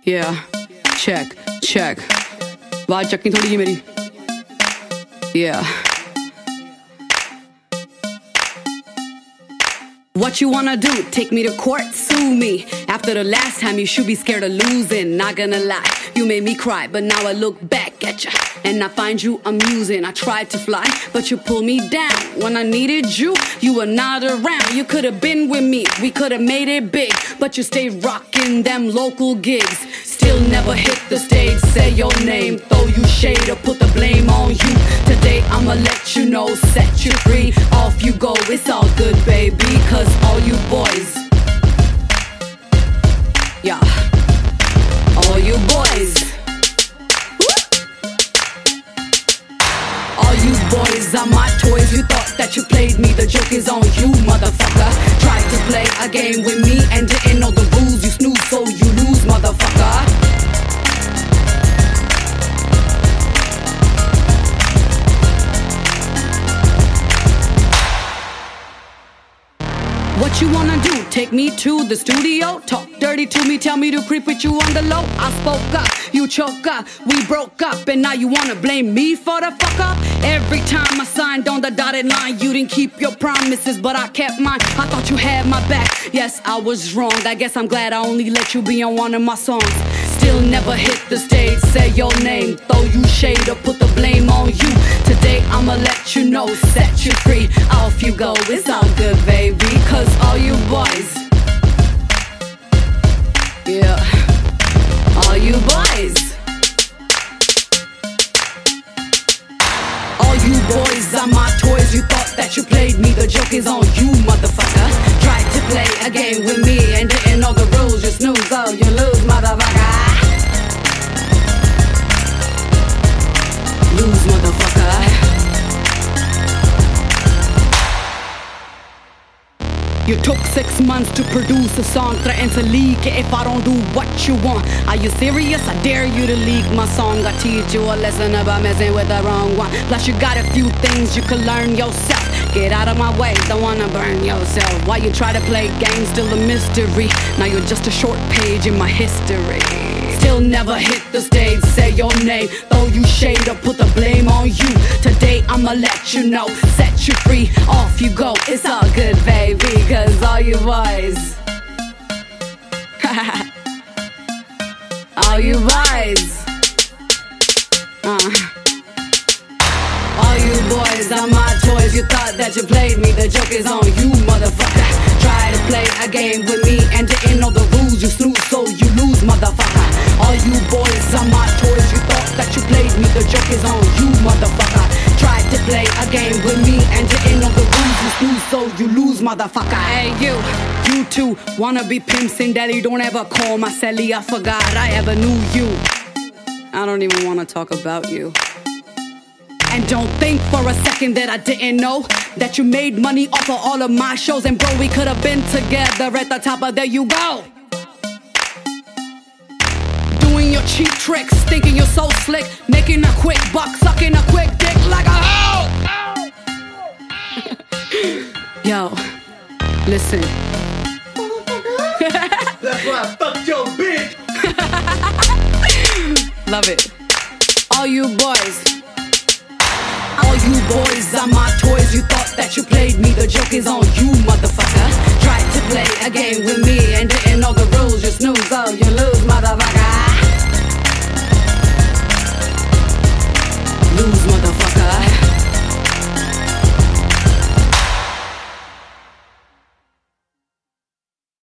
Yeah, check, check. आवाज checking थोड़ी जी मेरी. Yeah. What you wanna do? Take me to court? Sue me. After the last time, you should be scared of losing. Not gonna lie, you made me cry, but now I look back at ya and I find you amusing. I tried to fly, but you pulled me down. When I needed you, you were not around. You could've been with me, we could've made it big, but you stayed rocking them local gigs. Still never hit the stage, say your name, throw you shade or put the blame on you. Today I'ma let you know, set you free, off you go. It's all good, baby, cause all you boys, yeah, all you boys, all you boys are my toys. You thought that you played me, the joke is on you, motherfucker. Tried to play a game with me and didn't know the rules. You snooze, so you lose, motherfucker. What you wanna do? Take me to the studio? Talk dirty to me, tell me to creep with you on the low. I spoke up, you choke up, we broke up, and now you wanna blame me for the fuck up? Every time I signed on the dotted line, you didn't keep your promises, but I kept mine. I thought you had my back. Yes, I was wrong. I guess I'm glad I only let you be on one of my songs. Still never hit the stage, say your name, throw you shade or put the blame on you. Today I'ma let you know, set you free, off you go. It's all good, baby, cause all you boys, yeah, all you boys, all you boys are my toys. You thought that you played me, the joke is on you, motherfucker. Tried to play a game with me and didn't know the rules. You snooze, so you lose, motherfucker. Lose, motherfucker. You took 6 months to produce a song, threatened to leak it if I don't do what you want. Are you serious? I dare you to leak my song. I teach you a lesson about messing with the wrong one. Plus you got a few things you could learn yourself. Get out of my way, don't wanna burn yourself. Why you try to play games, still a mystery. Now you're just a short page in my history. Still never hit the stage, say your name, throw you shade or put the blame on you. Today I'ma let you know, set you free, off you go. It's all good, baby, cause all you boys, all you boys, all you boys are my toys. You thought that you played me, the joke is on you, motherfucker. Try to play a game with me and didn't know the rules. You snooze, so you lose, motherfucker. All you boys are my toys. You thought that you played me, the joke is on you, motherfucker. Tried to play a game with me and didn't know the rules. You snooze, so you lose, motherfucker. Hey you too wanna be pimps and daddy. Don't ever call my celly, I forgot I ever knew you. I don't even wanna talk about you. And don't think for a second that I didn't know that you made money off of all of my shows. And bro, we could have been together at the top, but there you go, doing your cheap tricks, thinking you're so slick, making a quick buck, sucking a quick dick like a hoe. Yo, listen. That's why I fucked your bitch. Love it. All you boys, all you boys are my toys. You thought that you played me, the joke is on you, motherfucker. Tried to play a game with me